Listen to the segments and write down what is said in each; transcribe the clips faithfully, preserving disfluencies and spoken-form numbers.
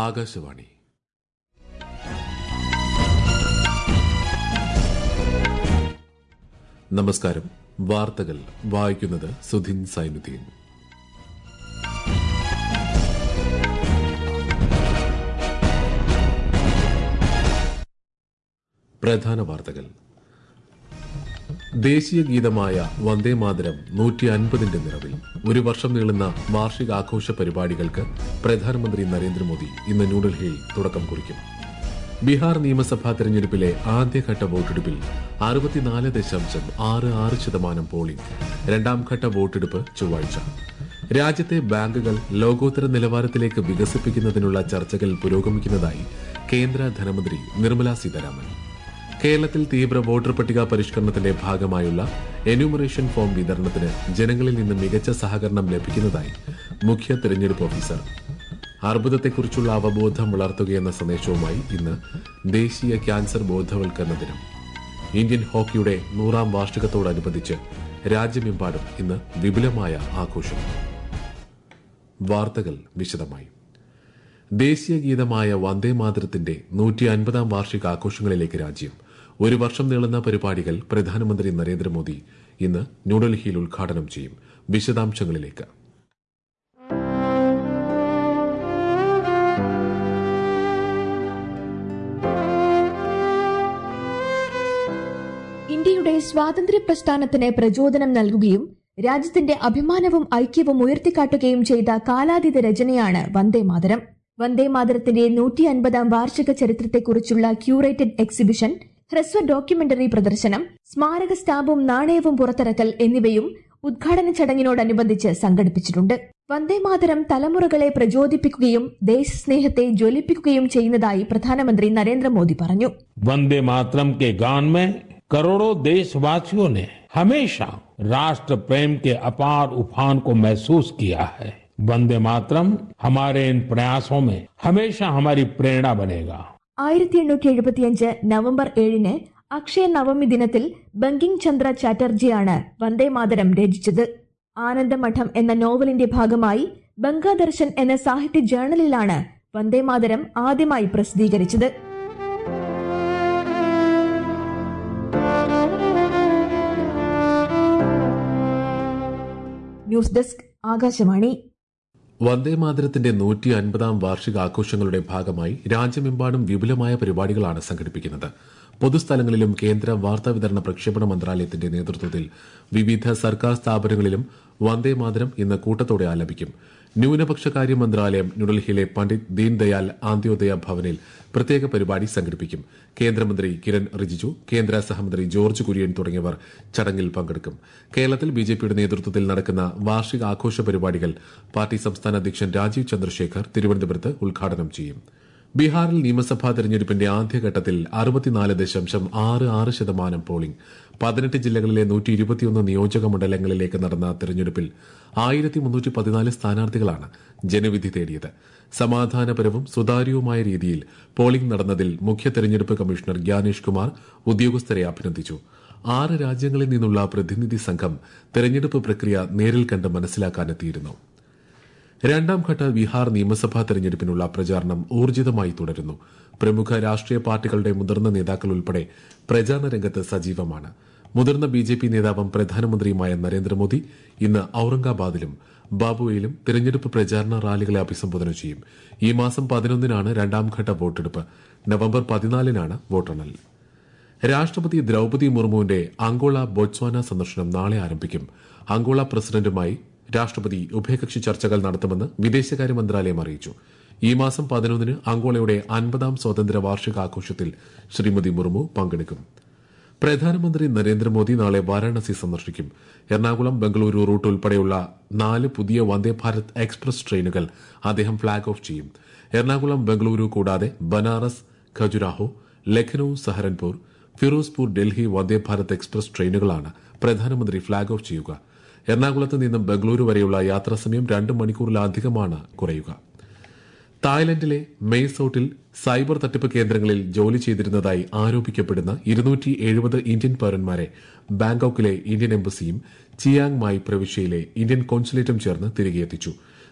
ആകാശവാണി. നമസ്കാരം. വാർത്തകൾ വായിക്കുന്നത് സുധിൻ സൈനുദ്ദീൻ. പ്രധാന വാർത്തകൾ. ദേശീയ ഗീതമായ വന്ദേമാതരം നൂറ്റി അൻപതിന്റെ നിറവിൽ ഒരു വർഷം നീളുന്ന വാർഷികാഘോഷ പരിപാടികൾക്ക് പ്രധാനമന്ത്രി നരേന്ദ്രമോദി ഇന്ന് ന്യൂഡൽഹിയിൽ തുടക്കം കുറിക്കും. ബീഹാർ നിയമസഭാ തെരഞ്ഞെടുപ്പിലെ ആദ്യഘട്ട വോട്ടെടുപ്പിൽ അറുപത്തിനാല് ദശാംശം ആറ് ആറ് ശതമാനം പോളിംഗ്. രണ്ടാംഘട്ട വോട്ടെടുപ്പ് ചൊവ്വാഴ്ച. രാജ്യത്തെ ബാങ്കുകൾ ലോകോത്തര നിലവാരത്തിലേക്ക് വികസിപ്പിക്കുന്നതിനുള്ള ചർച്ചകൾ പുരോഗമിക്കുന്നതായി കേന്ദ്ര ധനമന്ത്രി നിർമ്മല സീതാരാമൻ. കേരളത്തിൽ തീവ്ര വോട്ടർ പട്ടിക പരിഷ്കരണത്തിന്റെ ഭാഗമായുള്ള എന്യൂമറേഷൻ ഫോം വിതരണത്തിന് ജനങ്ങളിൽ നിന്ന് മികച്ച സഹകരണം ലഭിക്കുന്നതായി മുഖ്യ തെരഞ്ഞെടുപ്പ് ഓഫീസർ. അർബുദത്തെക്കുറിച്ചുള്ള അവബോധം വളർത്തുകയെന്ന സന്ദേശവുമായി ഇന്ന് ദേശീയ ക്യാൻസർ ബോധവൽക്കരണ ദിനം. ഇന്ത്യൻ ഹോക്കിയുടെ നൂറാം വാർഷികത്തോടനുബന്ധിച്ച് രാജ്യമെമ്പാടും ഇന്ന് വിപുലമായ ആഘോഷം. വാർത്തകൾ വിശദമായി. ദേശീയ ഗീതമായ വന്ദേമാതരത്തിന്റെ നൂറ്റി അൻപതാം വാർഷികാഘോഷങ്ങളിലേക്ക് രാജ്യം. ഒരു വർഷം നീളുന്ന പരിപാടികൾ പ്രധാനമന്ത്രി നരേന്ദ്രമോദി ഇന്ന് ന്യൂഡൽഹിയിൽ ഉദ്ഘാടനം ചെയ്യും. വിശദാംശങ്ങളിലേക്ക്. ഇന്ത്യയുടെ സ്വാതന്ത്ര്യ പ്രസ്ഥാനത്തിന് പ്രചോദനം നൽകുകയും രാജ്യത്തിന്റെ അഭിമാനവും ഐക്യവും ഉയർത്തിക്കാട്ടുകയും ചെയ്ത കാലാതീത രചനയാണ് വന്ദേമാതരം. വന്ദേമാതരത്തിന്റെ നൂറ്റി അൻപതാം വാർഷിക ചരിത്രത്തെക്കുറിച്ചുള്ള ക്യൂറേറ്റഡ് എക്സിബിഷൻ, ഹ്രസ്വ ഡോക്യുമെന്ററി പ്രദർശനം, സ്മാരക സ്റ്റാമ്പും നാണയവും പുറത്തിറക്കൽ എന്നിവയും ഉദ്ഘാടന ചടങ്ങിനോടനുബന്ധിച്ച് സംഘടിപ്പിച്ചിട്ടുണ്ട്. വന്ദേമാതരം തലമുറകളെ പ്രചോദിപ്പിക്കുകയും ദേശസ്നേഹത്തെ ജ്വലിപ്പിക്കുകയും ചെയ്യുന്നതായി പ്രധാനമന്ത്രി നരേന്ദ്രമോദി പറഞ്ഞു. വന്ദേമാതരം के गान में करोड़ों देशवासियों ने हमेशा राष्ट्र प्रेम के अपार उफान को महसूस किया है. वंदे मातरम हमारे इन प्रयासों में हमेशा हमारी प्रेरणा बनेगा. ആയിരത്തി എണ്ണൂറ്റി എഴുപത്തിയഞ്ച് നവംബർ ഏഴിന് അക്ഷയ നവമി ദിനത്തിൽ ബങ്കിംഗ് ചന്ദ്ര ചാറ്റർജിയാണ് വന്ദേമാതരം രചിച്ചത്. ആനന്ദമഠം എന്ന നോവലിന്റെ ഭാഗമായി ബംഗാദർശൻ എന്ന സാഹിത്യ ജേർണലിലാണ് വന്ദേമാതരം ആദ്യമായി പ്രസിദ്ധീകരിച്ചത്. News desk, Akashvani. വന്ദേമാതരത്തിന്റെ നൂറ്റി അൻപതാം വാർഷികാഘോഷങ്ങളുടെ ഭാഗമായി രാജ്യമെമ്പാടും വിപുലമായ പരിപാടികളാണ് സംഘടിപ്പിക്കുന്നത്. പൊതുസ്ഥലങ്ങളിലും കേന്ദ്ര വാർത്താവിതരണ പ്രക്ഷേപണ മന്ത്രാലയത്തിന്റെ നേതൃത്വത്തിൽ വിവിധ സർക്കാർ സ്ഥാപനങ്ങളിലും വന്ദേമാതരം ഇന്ന് കൂട്ടത്തോടെ ആലപിക്കും. ന്യൂനപക്ഷകാര്യ മന്ത്രാലയം ന്യൂഡൽഹിയിലെ പണ്ഡിറ്റ് ദീൻദയാൽ അന്ത്യോദയ ഭവനിൽ പ്രത്യേക പരിപാടി സംഘടിപ്പിക്കും. കേന്ദ്രമന്ത്രി കിരൺ റിജിജു, കേന്ദ്ര സഹമന്ത്രി ജോർജ് കുര്യൻ തുടങ്ങിയവർ ചടങ്ങിൽ പങ്കെടുക്കും. കേരളത്തിൽ ബിജെപിയുടെ നേതൃത്വത്തിൽ നടക്കുന്ന വാർഷികാഘോഷ പരിപാടികൾ പാർട്ടി സംസ്ഥാന അധ്യക്ഷൻ രാജീവ് ചന്ദ്രശേഖർ തിരുവനന്തപുരത്ത് ഉദ്ഘാടനം ചെയ്യും. ബീഹാറിൽ നിയമസഭാ തെരഞ്ഞെടുപ്പിന്റെ ആദ്യഘട്ടത്തിൽ അറുപത്തിനാല് ദശാംശം ആറ് ആറ് ശതമാനം പോളിംഗ്. പതിനെട്ട് ജില്ലകളിലെ നൂറ്റി ഇരുപത്തിയൊന്ന് നിയോജക മണ്ഡലങ്ങളിലേക്ക് നടന്ന തെരഞ്ഞെടുപ്പിൽ ആയിരത്തി മുന്നൂറ്റി പതിനാല് സ്ഥാനാർത്ഥികളാണ് ജനവിധി തേടിയത്. സമാധാനപരവും സുതാര്യവുമായ രീതിയിൽ പോളിംഗ് നടന്നതിൽ മുഖ്യ തെരഞ്ഞെടുപ്പ് കമ്മീഷണർ ഗ്യാനേഷ് കുമാർ ഉദ്യോഗസ്ഥരെ അഭിനന്ദിച്ചു. ആറ് രാജ്യങ്ങളിൽ നിന്നുള്ള പ്രതിനിധി സംഘം തെരഞ്ഞെടുപ്പ് പ്രക്രിയ നേരിൽ കണ്ട് മനസ്സിലാക്കാനെത്തിയിരുന്നു. രണ്ടാംഘട്ട ബീഹാർ നിയമസഭാ തെരഞ്ഞെടുപ്പിനുള്ള പ്രചാരണം ഊർജിതമായി തുടരുന്നു. പ്രമുഖ രാഷ്ട്രീയ പാർട്ടികളുടെ മുതിർന്ന നേതാക്കൾ ഉൾപ്പെടെ പ്രചാരണ രംഗത്ത് സജീവമാണ്. മുതിർന്ന ബിജെപി നേതാവും പ്രധാനമന്ത്രിയുമായ നരേന്ദ്രമോദി ഇന്ന് ഔറംഗാബാദിലും ബാബുവയിലും തെരഞ്ഞെടുപ്പ് പ്രചാരണ റാലികളെ അഭിസംബോധന ചെയ്യും. ഈ മാസം പതിനൊന്നിനാണ് രണ്ടാംഘട്ട വോട്ടെടുപ്പ്. നവംബർ പതിനാലിനാണ് വോട്ടെണ്ണൽ. രാഷ്ട്രപതി ദ്രൌപതി മുർമുവിന്റെ അങ്കോള ബോട്സ്വാന സന്ദർശനം നാളെ ആരംഭിക്കും. അങ്കോള പ്രസിഡന്റുമായി രാഷ്ട്രപതി ഉഭയകക്ഷി ചർച്ചകൾ നടത്തുമെന്ന് വിദേശകാര്യ മന്ത്രാലയം അറിയിച്ചു. ഈ മാസം പതിനൊന്നിന് അങ്കോളയുടെ അൻപതാം സ്വാതന്ത്ര്യ വാർഷികാഘോഷത്തിൽ ശ്രീമതി മുർമു പങ്കെടുക്കും. പ്രധാനമന്ത്രി നരേന്ദ്രമോദി നാളെ വാരാണസി സന്ദർശിക്കും. എറണാകുളം ബംഗളൂരു റൂട്ട് ഉൾപ്പെടെയുള്ള നാല് പുതിയ വന്ദേ ഭാരത് എക്സ്പ്രസ് ട്രെയിനുകൾ അദ്ദേഹം ഫ്ളാഗ് ഓഫ് ചെയ്യും. എറണാകുളം ബംഗളൂരു കൂടാതെ ബനാറസ്, ഖജുരാഹോ, ലഖ്നൌ, സഹരൻപൂർ, ഫിറോസ്പൂർ, ഡൽഹി വന്ദേ ഭാരത് എക്സ്പ്രസ് ട്രെയിനുകളാണ് പ്രധാനമന്ത്രി ഫ്ളാഗ് ഓഫ് ചെയ്യുക. എറണാകുളത്ത് നിന്നും ബംഗളൂരു വരെയുള്ള യാത്രാസമയം രണ്ട് മണിക്കൂറിലധികമാണ് കുറയുക. തായ്ലൻഡിലെ മെയ്സോട്ടിൽ സൈബർ തട്ടിപ്പ് കേന്ദ്രങ്ങളിൽ ജോലി ചെയ്തിരുന്നതായി ആരോപിക്കപ്പെടുന്ന ഇരുന്നൂറ്റി എഴുപത് ഇന്ത്യൻ പൌരന്മാരെ ബാങ്കോക്കിലെ ഇന്ത്യൻ എംബസിയും ചിയാങ് മായ് പ്രവിശ്യയിലെ ഇന്ത്യൻ കോൺസുലേറ്റും ചേർന്ന് തിരികെ എത്തിച്ചു.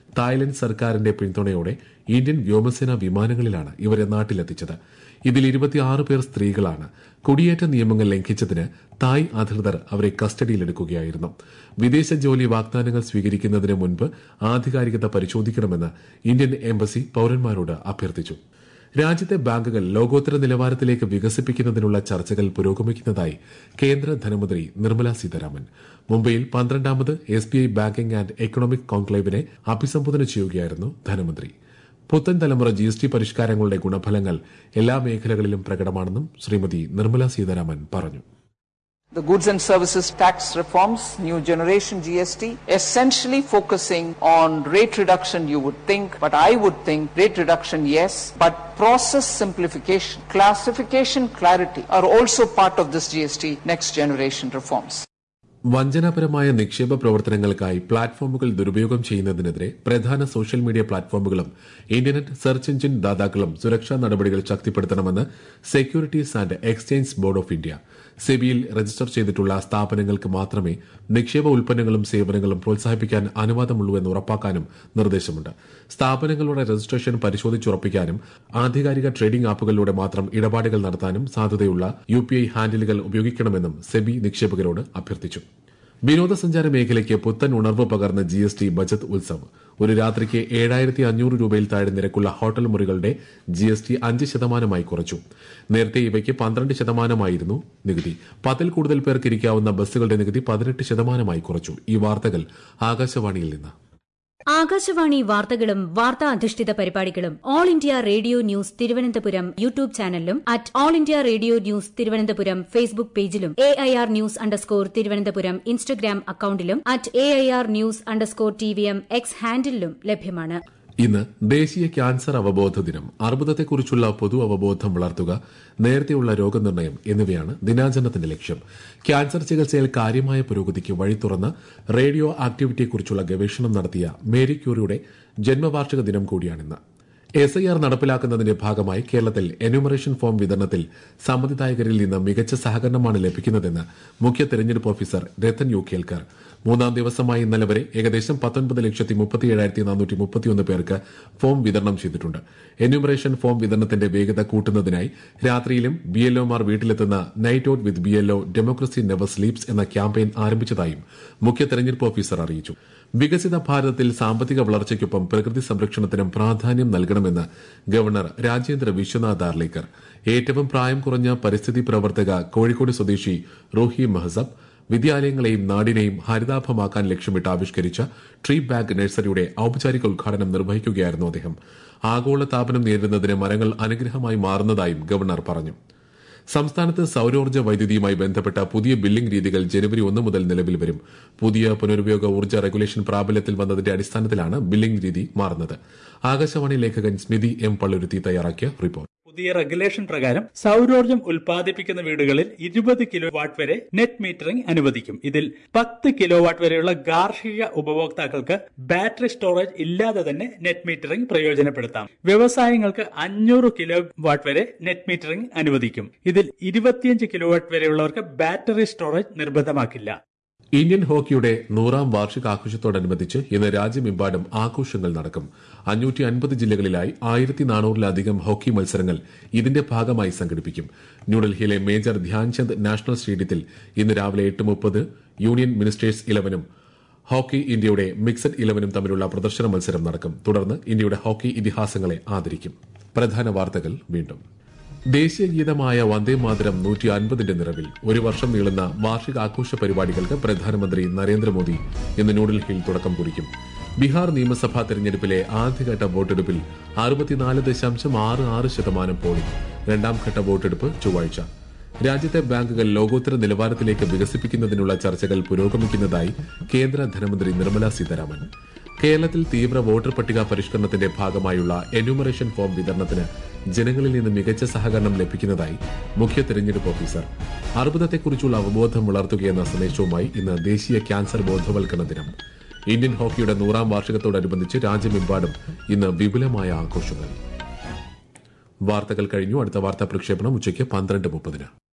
തായ്ലൻഡ് സർക്കാരിന്റെ പിന്തുണയോടെ ഇന്ത്യൻ വ്യോമസേന വിമാനങ്ങളിലാണ് ഇവരെ നാട്ടിലെത്തിച്ചത്. ഇതിൽ ഇരുപത്തിയാറ് പേർ സ്ത്രീകളാണ്. കുടിയേറ്റ നിയമങ്ങൾ ലംഘിച്ചതിന് തായ് അധികൃതർ അവരെ കസ്റ്റഡിയിലെടുക്കുകയായിരുന്നു. വിദേശ ജോലി വാഗ്ദാനങ്ങൾ സ്വീകരിക്കുന്നതിന് മുൻപ് ആധികാരികത പരിശോധിക്കണമെന്ന് ഇന്ത്യൻ എംബസി പൌരന്മാരോട് അഭ്യർത്ഥിച്ചു. രാജ്യത്തെ ബാങ്കുകൾ ലോകോത്തര നിലവാരത്തിലേക്ക് വികസിപ്പിക്കുന്നതിനുള്ള ചർച്ചകൾ പുരോഗമിക്കുന്നതായി കേന്ദ്ര ധനമന്ത്രി നിർമ്മല സീതാരാമൻ. മുംബൈയിൽ പന്ത്രണ്ടാമത് S B I banking and economic കോൺക്ലേവിനെ അഭിസംബോധന ചെയ്യുകയായിരുന്നു ധനമന്ത്രി. പുത്തൻ തലമുറ ജി എസ് ടി പരിഷ്കാരങ്ങളുടെ ഗുണഫലങ്ങൾ എല്ലാ മേഖലകളിലും പ്രകടമാണെന്നും ശ്രീമതി നിർമ്മല സീതാരാമൻ പറഞ്ഞു. The goods and services tax reforms, new generation G S T, essentially focusing on rate reduction you would think, but I would think rate reduction yes, but process simplification, classification clarity are also part of this G S T next generation reforms. വഞ്ചനാപരമായ നിക്ഷേപ പ്രവർത്തനങ്ങൾക്കായി പ്ലാറ്റ്ഫോമുകൾ ദുരുപയോഗം ചെയ്യുന്നതിനെതിരെ പ്രധാന social media പ്ലാറ്റ്ഫോമുകളും internet search engine ദാതാക്കളും സുരക്ഷാ നടപടികൾ ശക്തിപ്പെടുത്തണമെന്ന് securities and exchange board of India. സെബിയിൽ രജിസ്റ്റർ ചെയ്തിട്ടുള്ള സ്ഥാപനങ്ങൾക്ക് മാത്രമേ നിക്ഷേപ ഉൽപ്പന്നങ്ങളും സേവനങ്ങളും പ്രോത്സാഹിപ്പിക്കാൻ അനുവാദമുള്ളൂവെന്ന് ഉറപ്പാക്കാനും നിർദ്ദേശമുണ്ട്. സ്ഥാപനങ്ങളുടെ രജിസ്ട്രേഷൻ പരിശോധിച്ചുറപ്പിക്കാനും ആധികാരിക ട്രേഡിംഗ് ആപ്പുകളിലൂടെ മാത്രം ഇടപാടുകൾ നടത്താനും സാധ്യതയുള്ള യു പി ഐ ഹാൻഡിലുകൾ ഉപയോഗിക്കണമെന്നും സെബി നിക്ഷേപകരോട് അഭ്യർത്ഥിച്ചു. വിനോദസഞ്ചാര മേഖലയ്ക്ക് പുത്തൻ ഉണർവ് പകർന്ന G S T budget Utsav. ഒരു രാത്രിക്ക് ഏഴായിരത്തി അഞ്ഞൂറ് രൂപയിൽ താഴെ നിരക്കുള്ള ഹോട്ടൽ മുറികളുടെ ജി എസ് ടി അഞ്ച് ശതമാനമായി കുറച്ചു. നേരത്തെ ഇവയ്ക്ക് പന്ത്രണ്ട് ശതമാനമായിരുന്നു നികുതി. പത്തിൽ കൂടുതൽ പേർക്ക് ഇരിക്കാവുന്ന ബസ്സുകളുടെ നികുതി പതിനെട്ട് ശതമാനമായി കുറച്ചു. ഈ വാർത്തകൾ ആകാശവാണിയിൽ നിന്ന്. ആകാശവാണി വാർത്തകളും വാർത്താ അധിഷ്ഠിത പരിപാടികളും all India radio news Thiruvananthapuram YouTube ചാനലിലും at all India radio news Thiruvananthapuram Facebook പേജിലും A I R news underscore Thiruvananthapuram Instagram അക്കൌണ്ടിലും at A I R news underscore T V M X ഹാൻഡിലും ലഭ്യമാണ്. ഇന്ന് ദേശീയ ക്യാൻസർ അവബോധ ദിനം. അർബുദത്തെക്കുറിച്ചുള്ള പൊതു അവബോധം വളർത്തുക, നേരത്തെയുള്ള രോഗനിർണയം എന്നിവയാണ് ദിനാചരണത്തിന്റെ ലക്ഷ്യം. ക്യാൻസർ ചികിത്സയിൽ കാര്യമായ പുരോഗതിക്ക് വഴി തുറന്ന റേഡിയോ ആക്ടിവിറ്റിയെക്കുറിച്ചുള്ള ഗവേഷണം നടത്തിയ മേരി ക്യൂറിയുടെ ജന്മവാർഷിക ദിനം കൂടിയാണിന്ന്. എസ് ഐ ആർ നടപ്പിലാക്കുന്നതിന്റെ ഭാഗമായി കേരളത്തിൽ എന്യൂമറേഷൻ ഫോം വിതരണത്തിൽ സമ്മതിദായകരിൽ നിന്ന് മികച്ച സഹകരണമാണ് ലഭിക്കുന്നതെന്ന് മുഖ്യ തെരഞ്ഞെടുപ്പ് ഓഫീസർ രത്തൻ യു കേൽക്കർ. മൂന്നാം ദിവസമായി ഇന്നലെ വരെ ഏകദേശം പത്തൊൻപത് ലക്ഷത്തി മുപ്പത്തിയേഴായിരത്തി നാനൂറ്റി മുപ്പത്തിയൊന്ന് പേർക്ക് ഫോം വിതരണം ചെയ്തിട്ടുണ്ട്. എന്യൂമറേഷൻ ഫോം വിതരണത്തിന്റെ വേഗത കൂട്ടുന്നതിനായി രാത്രിയിലും ബി എൽ ഒമാർ വീട്ടിലെത്തുന്ന night out with B L O democracy never sleeps എന്ന ക്യാമ്പയിൻ ആരംഭിച്ചതായും മുഖ്യ തെരഞ്ഞെടുപ്പ് ഓഫീസർ അറിയിച്ചു. വികസിത ഭാരതത്തിൽ സാമ്പത്തിക വളർച്ചയ്ക്കൊപ്പം പ്രകൃതി സംരക്ഷണത്തിനും പ്രാധാന്യം നൽകണമെന്ന് ഗവർണർ രാജേന്ദ്ര വിശ്വനാഥ് ആർലേക്കർ. ഏറ്റവും പ്രായം കുറഞ്ഞ പരിസ്ഥിതി പ്രവർത്തക കോഴിക്കോട് സ്വദേശി റൂഹി മെഹസബ് വിദ്യാലയങ്ങളെയും നാടിനെയും ഹരിതാഭമാക്കാൻ ലക്ഷ്യമിട്ട് ആവിഷ്കരിച്ച ട്രീ ബാഗ് നഴ്സറിയുടെ ഔപചാരിക ഉദ്ഘാടനം നിർവഹിക്കുകയായിരുന്നു അദ്ദേഹം. ആഗോള താപനം നേരിടുന്നതിന് മരങ്ങൾ അനുഗ്രഹമായി മാറുന്നതായും ഗവർണർ പറഞ്ഞു. സംസ്ഥാനത്ത് സൌരോർജ്ജ വൈദ്യുതിയുമായി ബന്ധപ്പെട്ട പുതിയ ബില്ലിംഗ് രീതികൾ ജനുവരി ഒന്ന് മുതൽ നിലവിൽ വരും. പുതിയ പുനരുപയോഗ ഊർജ്ജ റെഗുലേഷൻ പ്രാബല്യത്തിൽ വന്നതിന്റെ അടിസ്ഥാനത്തിലാണ് ബില്ലിംഗ് രീതി മാറുന്നത്. ആകാശവാണി ലേഖകൻ സ്മിതി എം പള്ളുരുത്തി തയ്യാറാക്കിയ റിപ്പോർട്ട്. പുതിയ റെഗുലേഷൻ പ്രകാരം സൌരോർജ്ജം ഉൽപ്പാദിപ്പിക്കുന്ന വീടുകളിൽ ഇരുപത് കിലോ വാട്ട് വരെ നെറ്റ് മീറ്ററിംഗ് അനുവദിക്കും. ഇതിൽ പത്ത് കിലോ വാട്ട് വരെയുള്ള ഗാർഹിക ഉപഭോക്താക്കൾക്ക് ബാറ്ററി സ്റ്റോറേജ് ഇല്ലാതെ തന്നെ നെറ്റ് മീറ്ററിംഗ് പ്രയോജനപ്പെടുത്താം. വ്യവസായങ്ങൾക്ക് അഞ്ഞൂറ് കിലോ വാട്ട് വരെ നെറ്റ് മീറ്ററിംഗ് അനുവദിക്കും. ഇതിൽ ഇരുപത്തിയഞ്ച് കിലോ വാട്ട് വരെയുള്ളവർക്ക് ബാറ്ററി സ്റ്റോറേജ് നിർബന്ധമാക്കില്ല. ഇന്ത്യൻ ഹോക്കിയുടെ നൂറാം വാർഷികാഘോഷത്തോടനുബന്ധിച്ച് ഇന്ന് രാജ്യമെമ്പാടും ആഘോഷങ്ങൾ നടക്കും. അഞ്ഞൂറ്റി അൻപത് ജില്ലകളിലായി ആയിരത്തി നാനൂറിലധികം ഹോക്കി മത്സരങ്ങൾ ഇതിന്റെ ഭാഗമായി സംഘടിപ്പിക്കും. ന്യൂഡൽഹിയിലെ മേജർ ധ്യാൻചന്ദ് നാഷണൽ സ്റ്റേഡിയത്തിൽ ഇന്ന് രാവിലെ എട്ട് മുപ്പത് യൂണിയൻ മിനിസ്റ്റേഴ്സ് ഇലവനും ഹോക്കി ഇന്ത്യയുടെ മിക്സഡ് ഇലവനും തമ്മിലുള്ള പ്രദർശന മത്സരം നടക്കും. തുടർന്ന് ഇന്ത്യയുടെ ഹോക്കി ഇതിഹാസങ്ങളെ ആദരിക്കും. പ്രധാന വാർത്തകൾ വീണ്ടും. ദേശീയ ഗീതമായ വന്ദേമാതരം നൂറ്റി അൻപതിന്റെ നിറവിൽ ഒരു വർഷം നീളുന്ന വാർഷികാഘോഷ പരിപാടികൾക്ക് പ്രധാനമന്ത്രി നരേന്ദ്രമോദി ഇന്ന് ന്യൂഡൽഹിയിൽ തുടക്കം കുറിക്കും. ബീഹാർ നിയമസഭാ തെരഞ്ഞെടുപ്പിലെ ആദ്യഘട്ട വോട്ടെടുപ്പിൽ അറുപത്തിനാല് ദശാംശം ആറ് ആറ് ശതമാനം പോളിംഗ്. രണ്ടാംഘട്ട വോട്ടെടുപ്പ് ചൊവ്വാഴ്ച. രാജ്യത്തെ ബാങ്കുകൾ ലോകോത്തര നിലവാരത്തിലേക്ക് വികസിപ്പിക്കുന്നതിനുള്ള ചർച്ചകൾ പുരോഗമിക്കുന്നതായി കേന്ദ്ര ധനമന്ത്രി നിർമ്മല സീതാരാമൻ. കേരളത്തിൽ തീവ്ര വോട്ടർ പട്ടിക പരിഷ്കരണത്തിന്റെ ഭാഗമായുള്ള എന്യൂമറേഷൻ ഫോം വിതരണത്തിന് ജനങ്ങളിൽ നിന്ന് മികച്ച സഹകരണം ലഭിക്കുന്നതായി മുഖ്യ തെരഞ്ഞെടുപ്പ് ഓഫീസർ. അർബുദത്തെക്കുറിച്ചുള്ള അവബോധം വളർത്തുകയെന്ന സന്ദേശവുമായി ഇന്ന് ദേശീയ ക്യാൻസർ ബോധവൽക്കരണ ദിനം. ഇന്ത്യൻ ഹോക്കിയുടെ നൂറാം വാർഷികത്തോടനുബന്ധിച്ച് രാജ്യമെമ്പാടും ഇന്ന് വിപുലമായ ആഘോഷങ്ങൾ. വാർത്തകൾ കഴിഞ്ഞു. അടുത്ത വാർത്താ പ്രക്ഷേപണം ഉച്ചയ്ക്ക് പന്ത്രണ്ട് മുപ്പതിന്.